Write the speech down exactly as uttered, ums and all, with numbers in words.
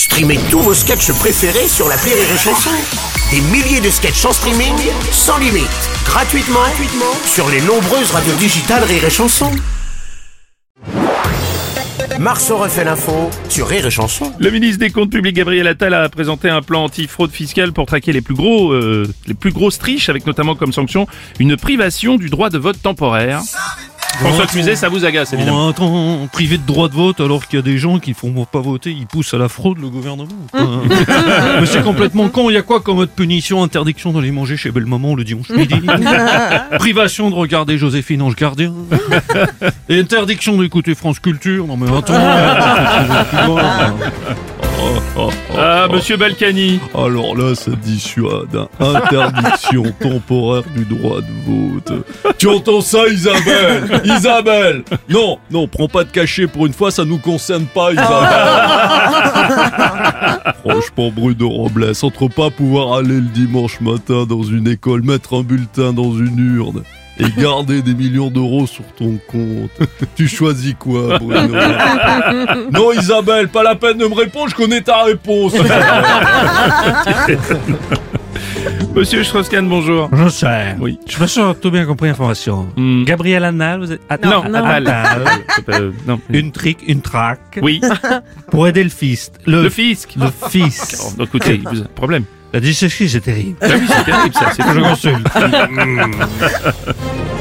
Streamez tous vos sketchs préférés sur l'appli Rire et Chanson. Des milliers de sketchs en streaming, sans limite, gratuitement, gratuitement sur les nombreuses radios digitales Rire et Chanson. Marceau refait l'info sur Rire et Chanson. Le ministre des Comptes publics Gabriel Attal a présenté un plan anti-fraude fiscale pour traquer les plus gros, euh, les plus grosses triches, avec notamment comme sanction une privation du droit de vote temporaire. François Cluzet, ça vous agace évidemment. Oh, attends, privé de droit de vote alors qu'il y a des gens qui ne font pas voter, ils poussent à la fraude le gouvernement. Mais c'est complètement con, il y a quoi comme autre punition? Interdiction d'aller manger chez Belle Maman le dimanche midi. Privation de regarder Joséphine Ange Gardien. Et interdiction d'écouter France Culture. Non mais attends. Oh, oh, oh, Ah, oh. monsieur Balkany. Alors là, ça dissuade. Hein. Interdiction temporaire du droit de vote. Tu entends ça, Isabelle? Isabelle! Non, non, prends pas de cachet pour une fois, ça nous concerne pas, Isabelle. Franchement, Bruno Robles, entre pas pouvoir aller le dimanche matin dans une école, mettre un bulletin dans une urne et garder des millions d'euros sur ton compte. Tu choisis quoi, Bruno? Non, Isabelle, pas la peine de me répondre, je connais ta réponse. Monsieur Strauss-Kahn, bonjour. Je sais. Oui. Je me sens tout bien compris l'information. Hmm. Gabriel Attal, vous êtes... Attal, Non, Attal. Attal. Euh, non. Une trick, une traque. Oui. Pour aider le fils. Le fisc. Le fils. Oh, écoutez, vous avez un problème. La dyslexie, c'est terrible. Ah oui, c'est terrible ça. C'est Je consulte.